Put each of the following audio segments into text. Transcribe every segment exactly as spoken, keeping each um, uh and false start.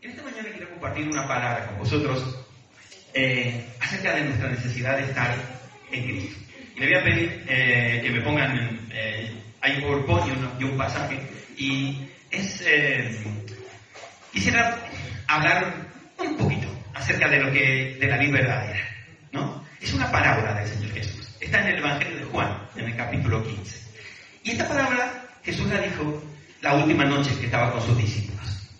En esta mañana quiero compartir una palabra con vosotros eh, acerca de nuestra necesidad de estar en Cristo. Y le voy a pedir eh, que me pongan, eh, hay un PowerPoint y un, y un pasaje, y es, eh, quisiera hablar un poquito acerca de lo que, de la vida verdadera, ¿no? Es una parábola del Señor Jesús. Está en el Evangelio de Juan, en el capítulo quince. Y esta palabra Jesús la dijo la última noche que estaba con sus discípulos.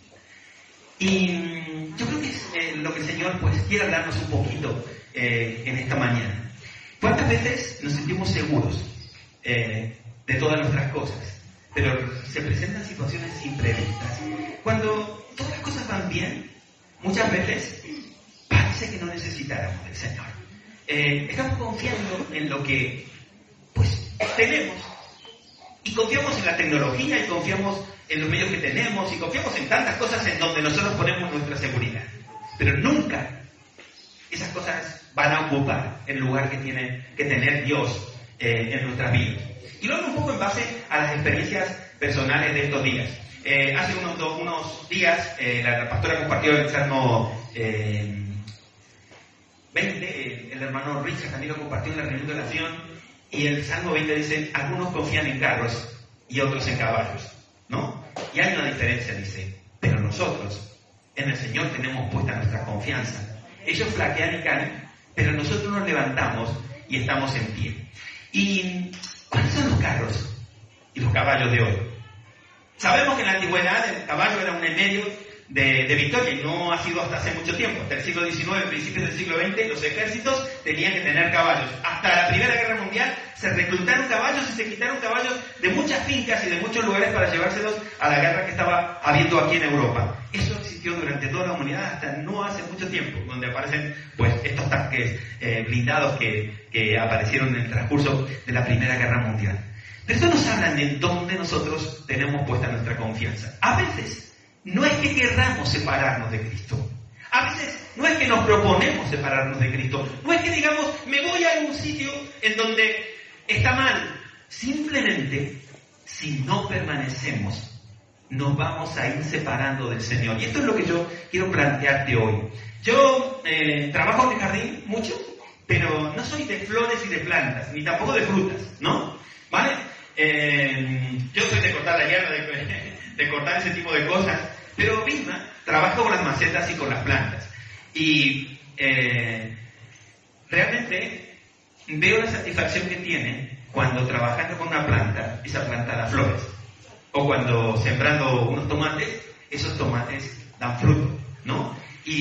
Y yo creo que es eh, lo que el Señor pues quiere hablarnos un poquito eh, en esta mañana. ¿Cuántas veces nos sentimos seguros eh, de todas nuestras cosas? Pero se presentan situaciones imprevistas. Cuando todas las cosas van bien, muchas veces parece que no necesitáramos del Señor. Eh, estamos confiando en lo que pues tenemos. Y confiamos en la tecnología, y confiamos en los medios que tenemos, y confiamos en tantas cosas en donde nosotros ponemos nuestra seguridad. Pero nunca esas cosas van a ocupar el lugar que tiene que tener Dios eh, en nuestras vidas. Y lo hago un poco en base a las experiencias personales de estos días. Eh, hace unos, do, unos días eh, la, la pastora compartió el Salmo eh, veinte, el, el hermano Richard también lo compartió en la reunión de oración. Y el Salmo veinte dice, algunos confían en carros y otros en caballos, ¿no? Y hay una diferencia, dice, pero nosotros en el Señor tenemos puesta nuestra confianza. Ellos flaquean y caen, pero nosotros nos levantamos y estamos en pie. ¿Y cuáles son los carros y los caballos de hoy? Sabemos que en la antigüedad el caballo era un medio de, de victoria, y no ha sido hasta hace mucho tiempo. Hasta el siglo diecinueve, principios del siglo veinte, los ejércitos tenían que tener caballos. Hasta la Primera Guerra Mundial se reclutaron caballos y se quitaron caballos de muchas fincas y de muchos lugares para llevárselos a la guerra que estaba habiendo aquí en Europa. Eso existió durante toda la humanidad hasta no hace mucho tiempo, donde aparecen pues estos tanques eh, blindados que, que aparecieron en el transcurso de la Primera Guerra Mundial. Pero esto nos habla de dónde nosotros tenemos puesta nuestra confianza. A veces no es que querramos separarnos de Cristo. A veces no es que nos proponemos separarnos de Cristo. No es que digamos, me voy a algún sitio en donde está mal. Simplemente, si no permanecemos, nos vamos a ir separando del Señor. Y esto es lo que yo quiero plantearte hoy. Yo eh, trabajo en el jardín mucho, pero no soy de flores y de plantas, ni tampoco de frutas, ¿no? ¿Vale? Eh, yo soy de cortar la hierba, de, de cortar ese tipo de cosas, pero misma trabajo con las macetas y con las plantas. Y eh, realmente veo la satisfacción que tiene cuando trabajando con una planta, esa planta da flores. O cuando sembrando unos tomates, esos tomates dan fruto, ¿no?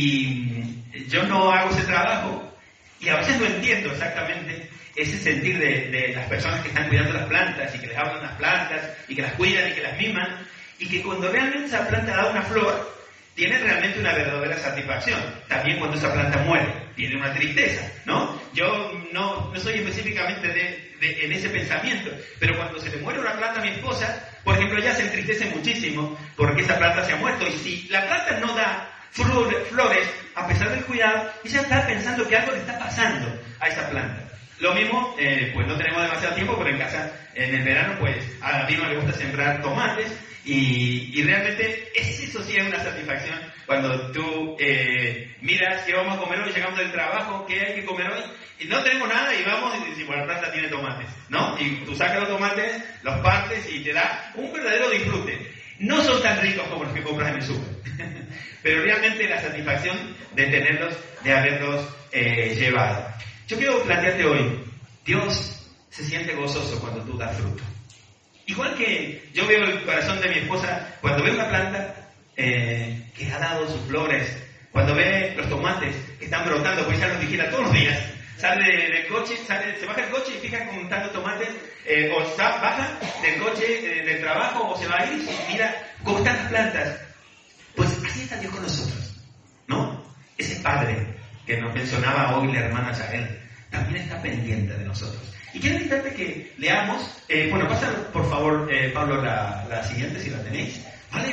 Y yo no hago ese trabajo y a veces no entiendo exactamente ese sentir de, de las personas que están cuidando las plantas y que les hablan las plantas y que las cuidan y que las miman, y que cuando realmente esa planta da una flor, tiene realmente una verdadera satisfacción. También cuando esa planta muere, tiene una tristeza, ¿no? Yo no, no soy específicamente de, de, en ese pensamiento, pero cuando se le muere una planta a mi esposa, por ejemplo, ella se entristece muchísimo porque esa planta se ha muerto, y si la planta no da flores, a pesar del cuidado, ella está pensando que algo le está pasando a esa planta. Lo mismo, eh, pues no tenemos demasiado tiempo, pero en casa, en el verano, pues a mí no le gusta sembrar tomates, y, y realmente eso sí es una satisfacción cuando tú eh, miras qué vamos a comer hoy, llegamos del trabajo, qué hay que comer hoy, y no tenemos nada y vamos y decimos, la planta tiene tomates, ¿no? Y tú sacas los tomates, los partes y te da un verdadero disfrute. No son tan ricos como los que compras en el súper, pero realmente la satisfacción de tenerlos, de haberlos eh, llevado. Yo quiero plantearte hoy, Dios se siente gozoso cuando tú das fruto. Igual que yo veo el corazón de mi esposa cuando ve una planta eh, que ha dado sus flores, cuando ve los tomates que están brotando, pues ella los vigila todos los días. Sale del coche, sale, se baja del coche y fija contando tomates, eh, o está, baja del coche, eh, del trabajo, o se va a ir y mira cómo están las plantas. Pues así está Dios con nosotros, ¿no? Ese Padre que nos mencionaba hoy la hermana Yael, también está pendiente de nosotros. Y quiero invitarte que leamos, eh, bueno, pasa por favor, eh, Pablo, la, la siguiente, si la tenéis, ¿vale?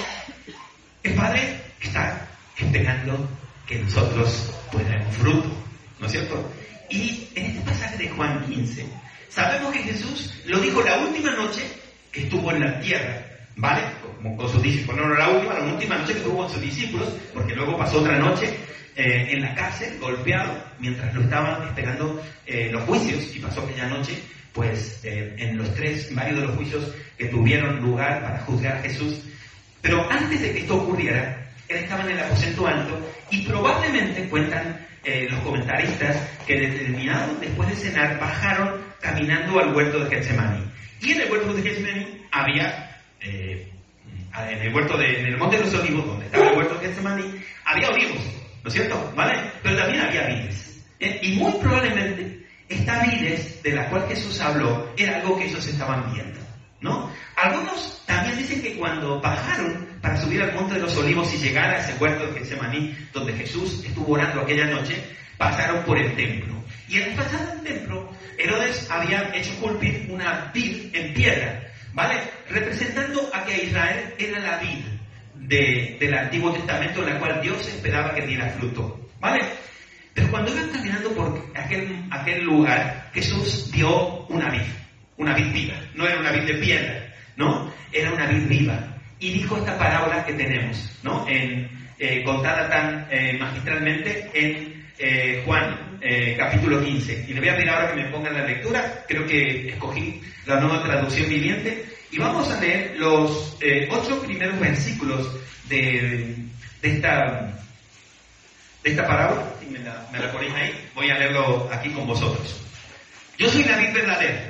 El Padre está esperando que nosotros pues demos fruto, ¿no es cierto? Y en este pasaje de Juan quince, sabemos que Jesús lo dijo la última noche que estuvo en la tierra, ¿vale? Con, con sus discípulos. No, no la última, la última noche que tuvo con sus discípulos, porque luego pasó otra noche eh, en la cárcel, golpeado, mientras lo estaban esperando eh, los juicios, y pasó aquella noche, pues, eh, en los tres, varios de los juicios que tuvieron lugar para juzgar a Jesús. Pero antes de que esto ocurriera, él estaba en el aposento alto, y probablemente cuentan eh, los comentaristas que determinados después de cenar bajaron caminando al huerto de Getsemaní. Y en el huerto de Getsemaní había, eh, en el huerto de, en el monte de los olivos, donde estaba el huerto de Getsemaní, había olivos, ¿no es cierto? ¿Vale? Pero también había vides. ¿eh? Y muy probablemente esta vides de la cual Jesús habló era algo que ellos estaban viendo, ¿no? Algunos también dicen que cuando bajaron para subir al monte de los olivos y llegar a ese huerto de Getsemaní, donde Jesús estuvo orando aquella noche, pasaron por el templo. Y al pasar al templo, Herodes había hecho esculpir una vid en piedra, ¿vale? Representando a que Israel era la vid de, del Antiguo Testamento, en la cual Dios esperaba que diera fruto, ¿vale? Pero cuando iban caminando por aquel, aquel lugar, Jesús vio una vid, una vid viva. No era una vid de piedra, ¿no? Era una vid viva. Y dijo esta parábola que tenemos, ¿no? En, eh, contada tan eh, magistralmente en eh, Juan, eh, capítulo quince. Y le voy a pedir ahora que me pongan la lectura. Creo que escogí la nueva traducción viviente. Y vamos a leer los eh, ocho primeros versículos de, de esta... de esta parábola, si me la, me la ponéis ahí, voy a leerlo aquí con vosotros. Yo soy la vid verdadera.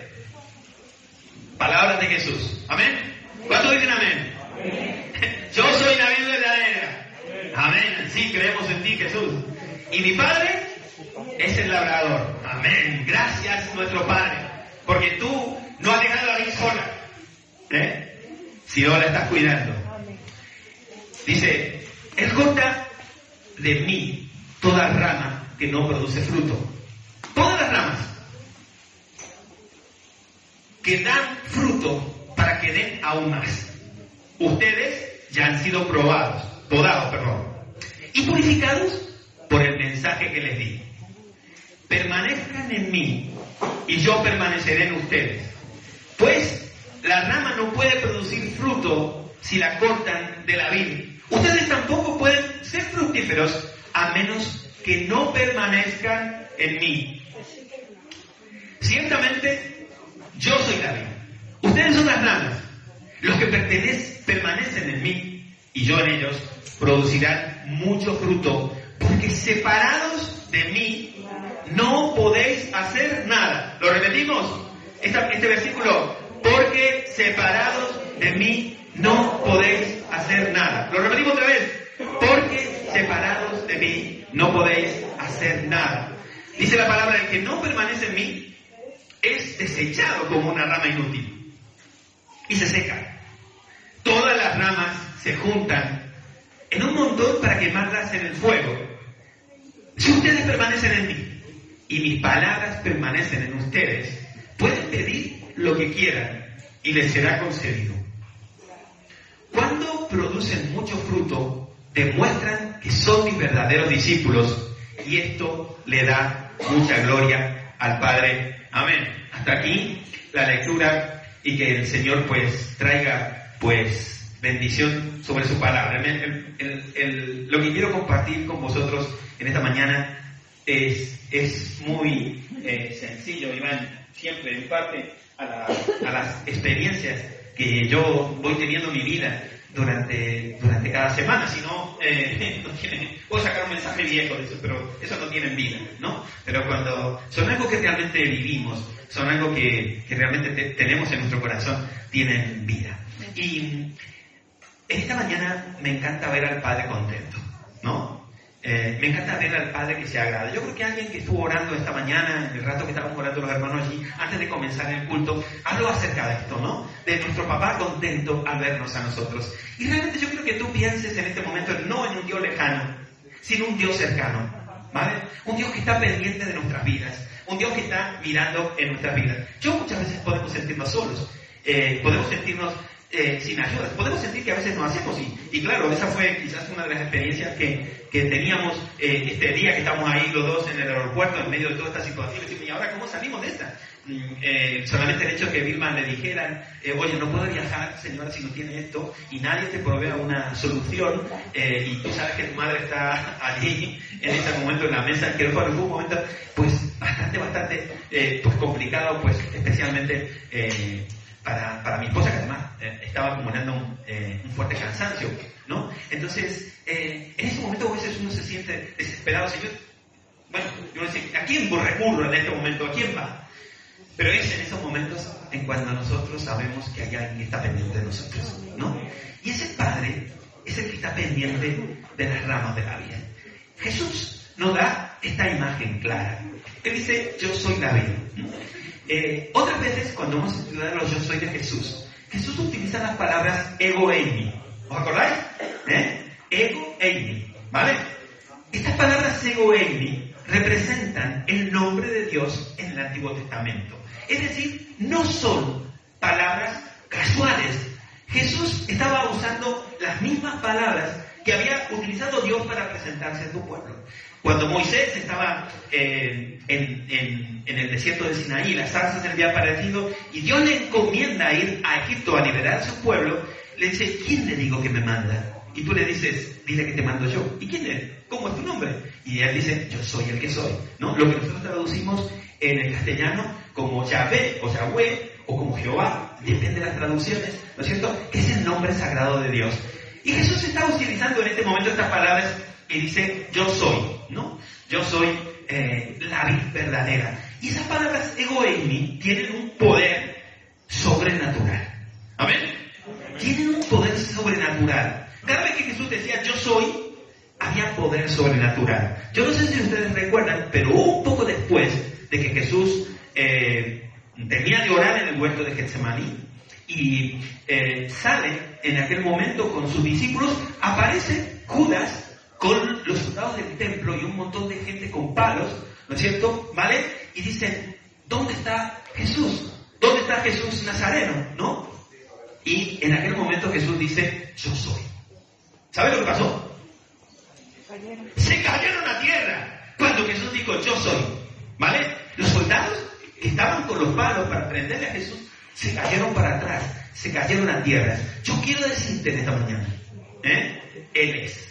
Palabras de Jesús. ¿Amén? ¿Cuántos dicen amén? Amén. Yo soy la vid verdadera. Amén. Sí, creemos en ti, Jesús. Y mi Padre es el labrador. Amén. Gracias, nuestro Padre. Porque tú no has dejado a la vid sola, ¿eh? sino la estás cuidando. Dice, Él corta de mí toda rama que no produce fruto. Todas las ramas que dan fruto para que den aún más. Ustedes ya han sido probados, podados, perdón, y purificados por el mensaje que les di. Permanezcan en mí y yo permaneceré en ustedes. Pues la rama no puede producir fruto si la cortan de la vid. Ustedes tampoco pueden ser fructíferos a menos que no permanezcan en mí. Ciertamente, yo soy la vid. Ustedes son las ramas. Los que permanecen en mí y yo en ellos producirán mucho fruto, porque separados de mí no podéis hacer nada. ¿Lo repetimos? Esta, este versículo. Porque separados de mí no podéis hacer nada. Lo repetimos otra vez. Porque separados de mí no podéis hacer nada. Dice la palabra, el que no permanece en mí es desechado como una rama inútil y se seca. Todas las ramas se juntan en un montón para quemarlas en el fuego. Si ustedes permanecen en mí y mis palabras permanecen en ustedes, pueden pedir lo que quieran y les será concedido. Cuando producen mucho fruto, demuestran que son mis verdaderos discípulos, y esto le da mucha gloria al Padre. Amén. Hasta aquí la lectura, y que el Señor pues traiga pues bendición sobre su palabra. El, el, el, lo que quiero compartir con vosotros en esta mañana es, es muy eh, sencillo, Iván, siempre en parte a, la, a las experiencias que yo voy teniendo en mi vida durante, durante cada semana. Si no, eh, no tiene, puedo sacar un mensaje viejo de eso, pero eso no tiene vida, ¿no? Pero cuando son algo que realmente vivimos, son algo que, que realmente te, tenemos en nuestro corazón, tienen vida. Y esta mañana me encanta ver al Padre contento, ¿no? Eh, me encanta ver al Padre que se agrada. Yo creo que alguien que estuvo orando esta mañana, en el rato que estábamos orando los hermanos allí, antes de comenzar el culto, habló acerca de esto, ¿no? De nuestro papá contento al vernos a nosotros. Y realmente yo creo que tú pienses en este momento no en un Dios lejano, sino un Dios cercano, ¿vale? Un Dios que está pendiente de nuestras vidas, un Dios que está mirando en nuestras vidas. Yo muchas veces podemos sentirnos solos, eh, podemos sentirnos Eh, sin ayuda. Podemos sentir que a veces no hacemos, y, y claro, esa fue quizás una de las experiencias que, que teníamos eh, este día que estamos ahí los dos en el aeropuerto en medio de toda esta situación. Y, ¿y ahora cómo salimos de esta? eh, solamente el hecho de que Vilma le dijeran, eh, oye, no puedo viajar, señora, si no tiene esto, y nadie te provea una solución, eh, y tú sabes que tu madre está allí en ese momento en la mesa, que fue un momento pues bastante, bastante eh, pues complicado, pues especialmente eh, para, para mi esposa, que además eh, estaba acumulando un, eh, un fuerte cansancio, ¿no? Entonces, eh, en ese momento a veces uno se siente desesperado, si yo, bueno, yo decía, ¿a quién recurro en este momento? ¿A quién va? Pero es en esos momentos en cuando nosotros sabemos que hay alguien que está pendiente de nosotros, ¿no? Y ese Padre es el que está pendiente de las ramas de la vida. Jesús nos da esta imagen clara. Él dice, yo soy la vid. Eh, otras veces, cuando hemos estudiado los yo soy de Jesús, Jesús utiliza las palabras ego eimi. ¿Os acordáis? ¿Eh? Ego eimi, ¿vale? Estas palabras ego eimi representan el nombre de Dios en el Antiguo Testamento. Es decir, no son palabras casuales. Jesús estaba usando las mismas palabras que había utilizado Dios para presentarse a su pueblo. Cuando Moisés estaba eh, en, en, en el desierto de Sinaí, la zarza se le había aparecido, y Dios le encomienda ir a Egipto a liberar a su pueblo, le dice, ¿quién le digo que me manda? Y tú le dices, dile que te mando yo. ¿Y quién es? ¿Cómo es tu nombre? Y él dice, yo soy el que soy, ¿no? Lo que nosotros traducimos en el castellano como Yahvé o Yahweh o como Jehová, depende de las traducciones, ¿no es cierto? Que es el nombre sagrado de Dios. Y Jesús está utilizando en este momento estas palabras y dice, yo soy, ¿no? Yo soy eh, la vid verdadera. Y esas palabras ego eimi tienen un poder sobrenatural. ¿Amén? Tienen un poder sobrenatural. Cada vez que Jesús decía, yo soy, había poder sobrenatural. Yo no sé si ustedes recuerdan, pero un poco después de que Jesús eh, termina de orar en el huerto de Getsemaní y eh, sale en aquel momento con sus discípulos, aparece Judas con los soldados del templo y un montón de gente con palos, ¿no es cierto? ¿Vale? Y dicen, ¿dónde está Jesús? ¿Dónde está Jesús Nazareno? ¿No? Y en aquel momento Jesús dice, yo soy. ¿Sabe lo que pasó? Se cayeron a tierra cuando Jesús dijo, yo soy. ¿Vale? Los soldados que estaban con los palos para prenderle a Jesús se cayeron para atrás, se cayeron a tierra. Yo quiero decirte en esta mañana, ¿eh? Él es.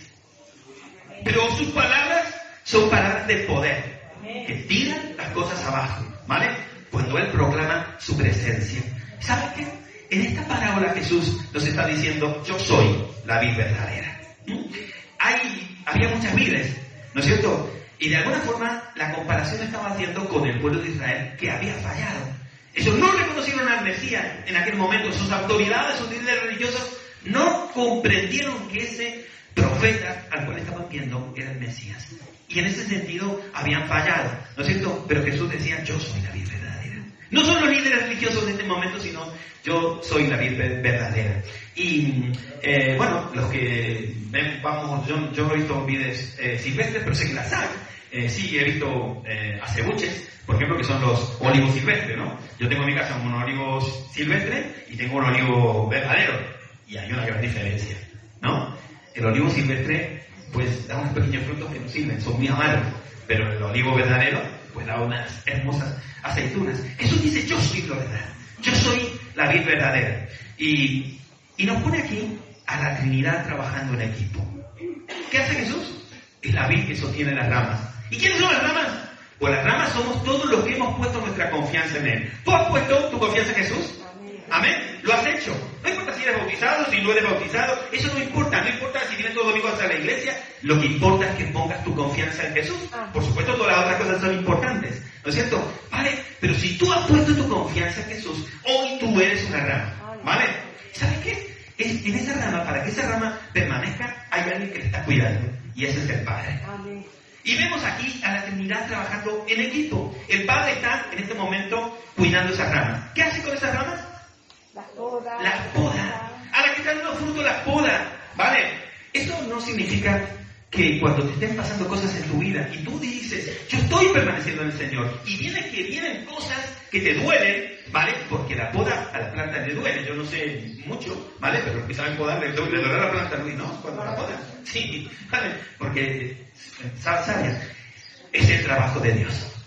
Pero sus palabras son palabras de poder, que tiran las cosas abajo, ¿vale? Cuando Él proclama su presencia. ¿Sabes qué? En esta parábola Jesús nos está diciendo, yo soy la vid verdadera. ¿Mm? Hay, había muchas vides, ¿no es cierto? Y de alguna forma la comparación estaba haciendo con el pueblo de Israel que había fallado. Ellos no reconocieron al Mesías en aquel momento. Sus autoridades, sus líderes religiosos no comprendieron que ese profeta al cual estaban viendo era el Mesías. Y en ese sentido habían fallado, ¿no es cierto? Pero Jesús decía, yo soy la vid verdadera. No son los líderes religiosos de este momento, sino yo soy la vid verdadera. Y eh, bueno, los que ven, vamos, yo, yo he visto vides eh, silvestres, pero sé que las hay. Eh, sí, he visto eh, acebuches, por ejemplo, que son los olivos silvestres, ¿no? Yo tengo en mi casa un olivo silvestre y tengo un olivo verdadero. Y hay una gran diferencia, ¿no? El olivo silvestre, pues, da unos pequeños frutos que no sirven, son muy amargos. Pero el olivo verdadero, pues, da unas hermosas aceitunas. Jesús dice, yo soy la verdad. Yo soy la vid verdadera. Y, y nos pone aquí a la Trinidad trabajando en equipo. ¿Qué hace Jesús? Es la vid que sostiene las ramas. ¿Y quiénes son las ramas? Pues las ramas somos todos los que hemos puesto nuestra confianza en Él. ¿Tú has puesto tu confianza en Jesús? Amén. Lo has hecho. No importa si eres bautizado, si no eres bautizado. Eso no importa. No importa si vienes todos los domingos hasta la iglesia. Lo que importa es que pongas tu confianza en Jesús. Por supuesto, todas las otras cosas son importantes. ¿No es cierto? ¿Vale? Pero si tú has puesto tu confianza en Jesús, hoy tú eres una rama. ¿Vale? ¿Sabes qué? Es, en esa rama, para que esa rama permanezca, hay alguien que te está cuidando. Y ese es el Padre. Amén. Y vemos aquí a la Trinidad trabajando en equipo. El Padre está en este momento cuidando esas ramas. ¿Qué hace con esas ramas? Las poda. Las poda. A la que están dando fruto las poda. ¿Vale? Eso no significa que cuando te estén pasando cosas en tu vida y tú dices, yo estoy permaneciendo en el Señor, y viene que vienen cosas que te duelen, ¿vale? Porque la poda a la planta le duele. Yo no sé mucho, ¿vale? Pero los que saben podar le duele, le duele a la planta, Luis, ¿no? Cuando la poda. Sí, ¿vale? Porque, ¿sabes? Es el trabajo de Dios.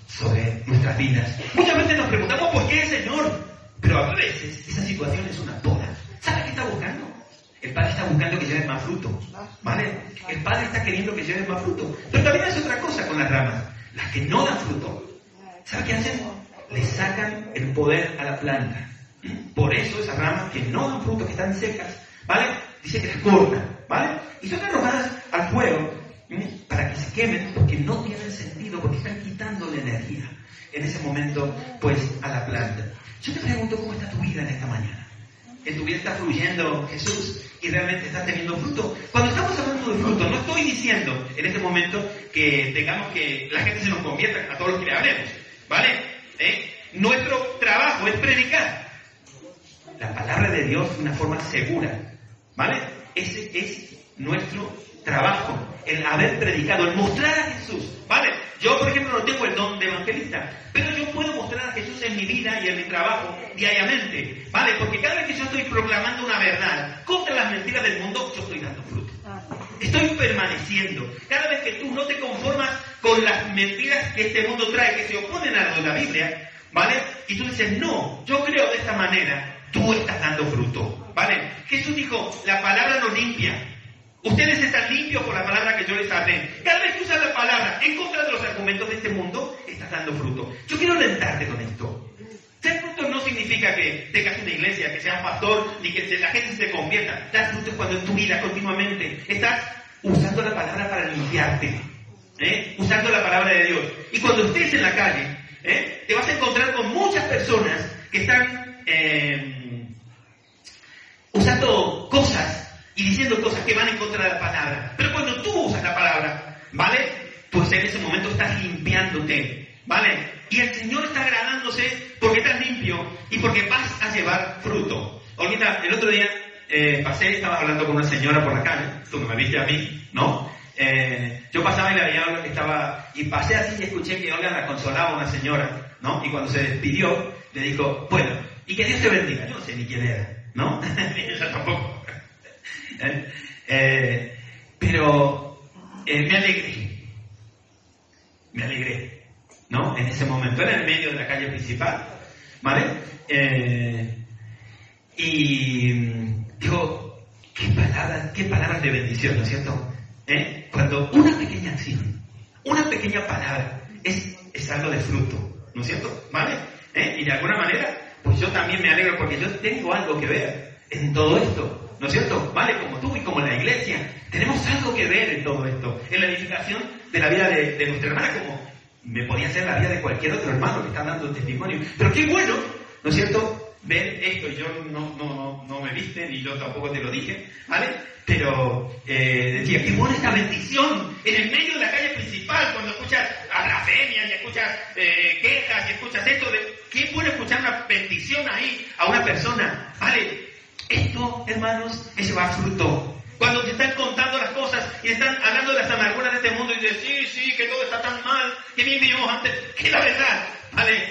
sobre nuestras vidas. Muchas veces nos preguntamos por qué, Señor, pero a veces esa situación es una poda. ¿Sabe qué está buscando? El Padre está buscando que lleves más fruto, ¿vale? El Padre está queriendo que lleves más fruto. Pero también hace otra cosa con las ramas. Las que no dan fruto, ¿sabe qué hacen? Le sacan el poder a la planta. Por eso esas ramas que no dan fruto, que están secas, ¿vale? Dice que las cortan, ¿vale? Y son arrojadas al fuego para que se quemen, porque no tienen sentido, porque están quitándole energía en ese momento, pues, a la planta. Yo te pregunto, ¿cómo está tu vida en esta mañana? ¿En tu vida está fluyendo Jesús y realmente estás teniendo fruto? Cuando estamos hablando de fruto, no estoy diciendo en este momento que tengamos que la gente se nos convierta a todos los que le hablemos, ¿vale? ¿Eh? Nuestro trabajo es predicar la palabra de Dios de una forma segura, ¿vale? Ese es nuestro trabajo, el haber predicado, el mostrar a Jesús, ¿vale? Yo, por ejemplo, no tengo el don de evangelista, pero yo puedo mostrar a Jesús en mi vida y en mi trabajo diariamente, ¿vale? Porque cada vez que yo estoy proclamando una verdad contra las mentiras del mundo, yo estoy dando fruto. Estoy permaneciendo. Cada vez que tú no te conformas con las mentiras que este mundo trae, que se oponen a lo de la Biblia, ¿vale? Y tú dices, no, yo creo de esta manera, tú estás dando fruto, ¿vale? Jesús dijo, la palabra nos limpia. Ustedes están limpios por la palabra que yo les hablé. Cada vez que usas la palabra en contra de los argumentos de este mundo, estás dando fruto. Yo quiero alentarte con esto. Ser fruto no significa que tengas una iglesia, que seas pastor, ni que la gente se convierta. Dar fruto es cuando en tu vida continuamente estás usando la palabra para limpiarte, ¿eh? Usando la palabra de Dios. Y cuando estés en la calle, ¿eh? te vas a encontrar con muchas personas que están eh, usando cosas y diciendo cosas que van en contra de la palabra. Pero cuando tú usas la palabra, ¿vale? Pues en ese momento estás limpiándote, ¿vale? Y el Señor está agradándose porque estás limpio y porque vas a llevar fruto. Olguita, el otro día eh, pasé, estaba hablando con una señora por la calle, tú no me viste a mí, ¿no? Eh, yo pasaba y la veía que estaba, y pasé así y escuché que Olga la consolaba a una señora, ¿no? Y cuando se despidió, le dijo, bueno, y que Dios te bendiga. Yo no sé ni quién era, ¿no? Yo tampoco. ¿Eh? Eh, pero eh, me alegré, me alegré, ¿no? En ese momento, era en medio de la calle principal, ¿vale? Eh, y digo, qué palabras, qué palabras de bendición, ¿no es cierto? ¿Eh? Cuando una pequeña acción, una pequeña palabra, es, es algo de fruto, ¿no es cierto? ¿Vale? ¿Eh? Y de alguna manera, pues yo también me alegro porque yo tengo algo que ver en todo esto. ¿No es cierto? Vale, como tú y como la iglesia, tenemos algo que ver en todo esto, en la edificación de la vida de, de nuestra hermana, como me podía ser la vida de cualquier otro hermano que está dando testimonio. Pero qué bueno, ¿no es cierto? Ver esto, y yo no, no, no, no me viste, ni yo tampoco te lo dije, ¿vale? Pero eh, decía, qué buena esta bendición en el medio de la calle principal, cuando escuchas a blasfemias y escuchas eh, quejas y escuchas esto, de, qué bueno escuchar una bendición ahí a una persona, ¿vale? Esto, hermanos, es llevar fruto. Cuando te están contando las cosas y están hablando de las amarguras de este mundo y dices, sí, sí, que todo está tan mal, que bien vivimos antes, que la verdad, ¿vale?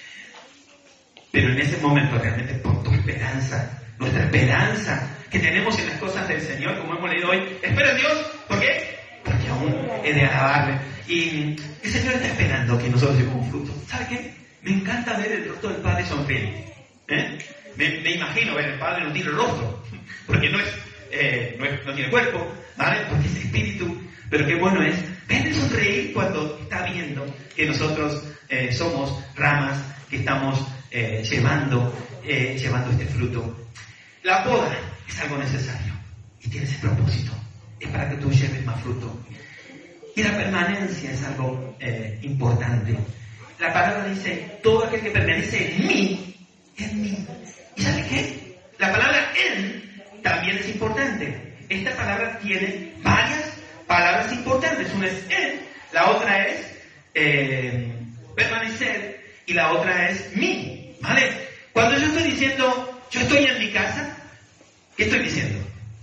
Pero en ese momento realmente por tu esperanza, nuestra esperanza que tenemos en las cosas del Señor, como hemos leído hoy, espera en Dios, ¿por qué? Porque aún he de alabarle. Y el Señor está esperando que nosotros llevemos fruto. ¿Sabe qué? Me encanta ver el rostro del Padre sonreír. ¿Eh? Me, me imagino ver el Padre no tiene rostro, porque no es, eh, no es, no tiene cuerpo, ¿vale? Porque es espíritu. Pero qué bueno es verle sonreír cuando está viendo que nosotros eh, somos ramas que estamos eh, llevando, eh, llevando este fruto. La poda es algo necesario y tiene ese propósito. Es para que tú lleves más fruto. Y la permanencia es algo eh, importante. La palabra dice, todo aquel que permanece en mí, en mí. ¿Y sabe qué? La palabra en también es importante. Esta palabra tiene varias palabras importantes. Una es en, la otra es eh, permanecer y la otra es mí. ¿Vale? Cuando yo estoy diciendo, yo estoy en mi casa, ¿qué estoy diciendo?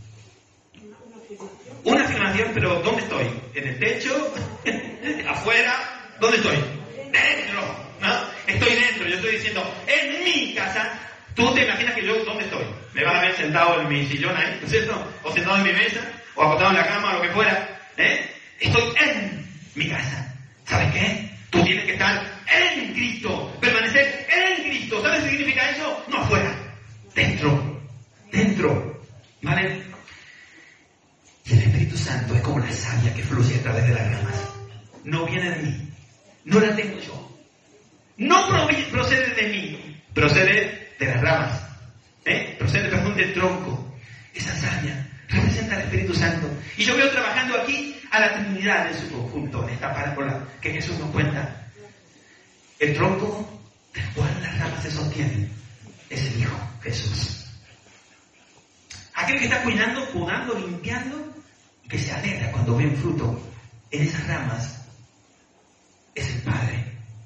Una afirmación, pero ¿dónde estoy? ¿En el techo? ¿Afuera? ¿Dónde estoy? Dentro, ¿no? Estoy dentro, yo estoy diciendo, en mi casa. Tú te imaginas que yo, ¿dónde estoy? Me van a ver sentado en mi sillón ahí, ¿no es cierto? O sentado en mi mesa, o acostado en la cama, o lo que fuera. ¿Eh? Estoy en mi casa. ¿Sabes qué? Tú tienes que estar en Cristo. Permanecer en Cristo. ¿Sabes qué significa eso? No afuera, dentro, dentro. ¿Vale? Y el Espíritu Santo es como la savia que fluye a través de las ramas. No viene de mí, no la tengo yo. No procede de mí, procede de las ramas. ¿Eh? Procede, perdón, del tronco. Esa savia representa al Espíritu Santo. Y yo veo trabajando aquí a la Trinidad en su conjunto, en esta parábola que Jesús nos cuenta. El tronco del cual las ramas se sostienen es el Hijo, Jesús. Aquel que está cuidando, podando, limpiando, que se alegra cuando ve un fruto en esas ramas, es el Padre.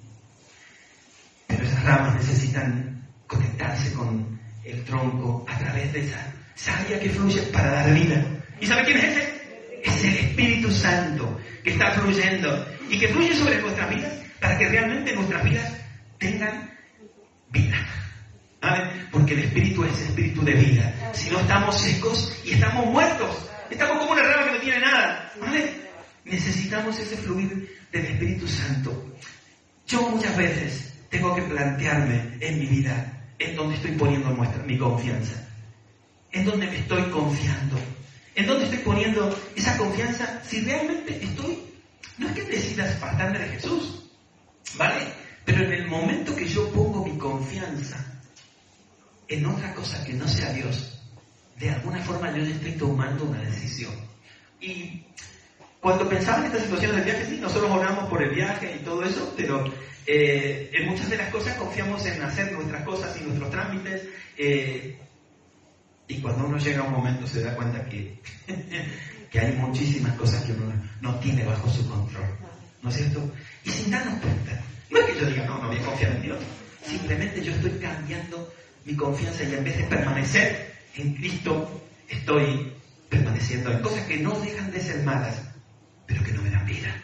Pero esas ramas necesitan conectarse con el tronco a través de esa savia que fluye para dar vida. ¿Y sabe quién es ese? Es el Espíritu Santo que está fluyendo y que fluye sobre nuestras vidas para que realmente nuestras vidas tengan vida. ¿Vale? Porque el Espíritu es espíritu de vida. Si no, estamos secos y estamos muertos. Estamos como una rama que no tiene nada. ¿Vale? Necesitamos ese fluir del Espíritu Santo. Yo muchas veces tengo que plantearme en mi vida en donde estoy poniendo nuestra, mi confianza. En donde me estoy confiando. En donde estoy poniendo esa confianza. Si realmente estoy... No es que decidas apartarme de Jesús. ¿Vale? Pero en el momento que yo pongo mi confianza en otra cosa que no sea Dios, de alguna forma yo ya estoy tomando una decisión. Y cuando pensaba en estas situaciones del viaje, sí, nosotros oramos por el viaje y todo eso, pero eh, en muchas de las cosas confiamos en hacer nuestras cosas y nuestros trámites, eh, y cuando uno llega a un momento se da cuenta que, que hay muchísimas cosas que uno no tiene bajo su control, ¿no es cierto? Y sin darnos cuenta, no es que yo diga, no, no voy a confiar en Dios, simplemente yo estoy cambiando mi confianza y en vez de permanecer en Cristo, estoy permaneciendo en cosas que no dejan de ser malas, pero que no me dan vida.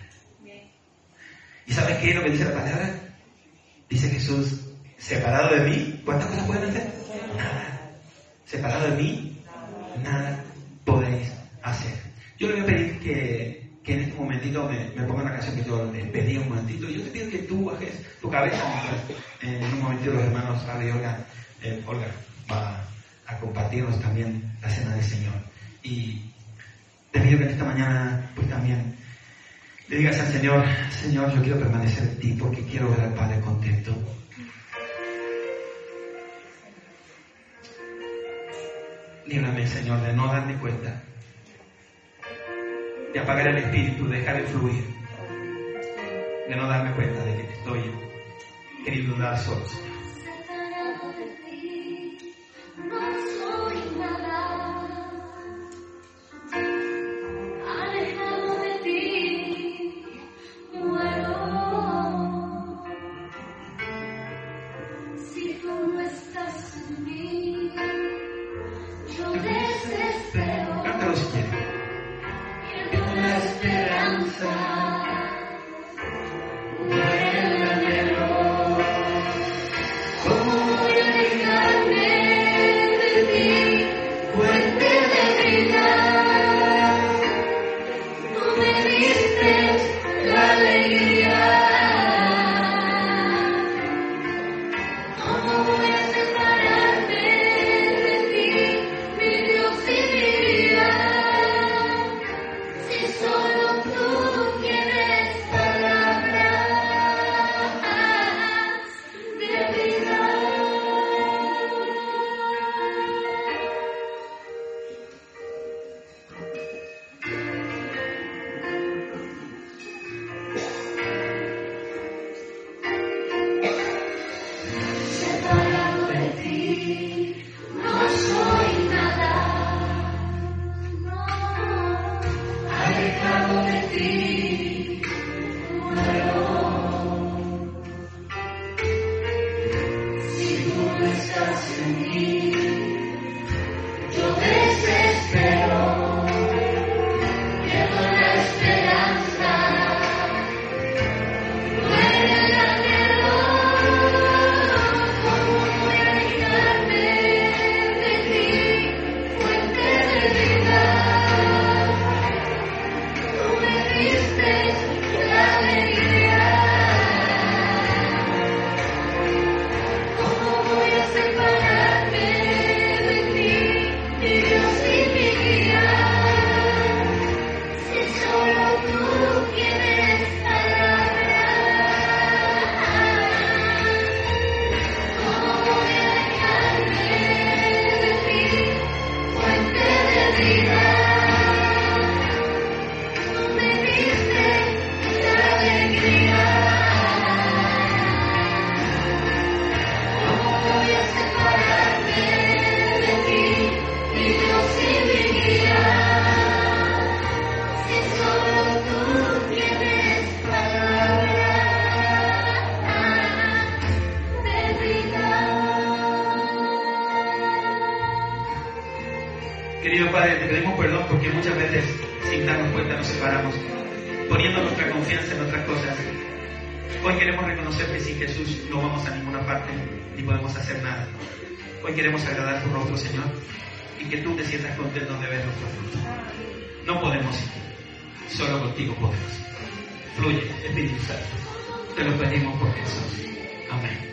¿Y sabes qué es lo que dice la palabra? Dice Jesús, separado de mí, ¿cuántas cosas pueden hacer? Nada. Separado de mí, nada podéis hacer. Yo le voy a pedir que, que en este momentito me, me ponga una canción que yo le pedí un momentito, y yo te pido que tú bajes tu cabeza. En un momentito los hermanos Ale y Olga, eh, Olga va a compartirnos también la cena del Señor. Y te pido que en esta mañana pues también le digas al Señor, Señor, yo quiero permanecer en ti porque quiero ver al Padre contento. Líbrame, Señor, de no darme cuenta, de apagar el espíritu, de dejar de fluir, de no darme cuenta de que te estoy queriendo dar solo, Señor. Padre, te pedimos perdón porque muchas veces, sin darnos cuenta, nos separamos, poniendo nuestra confianza en otras cosas. Hoy queremos reconocer que sin Jesús no vamos a ninguna parte, ni podemos hacer nada. Hoy queremos agradar tu rostro, Señor, y que tú te sientas contento de ver nuestro fruto. No podemos sin ti, solo contigo podemos. Fluye, Espíritu Santo. Te lo pedimos por Jesús. Amén.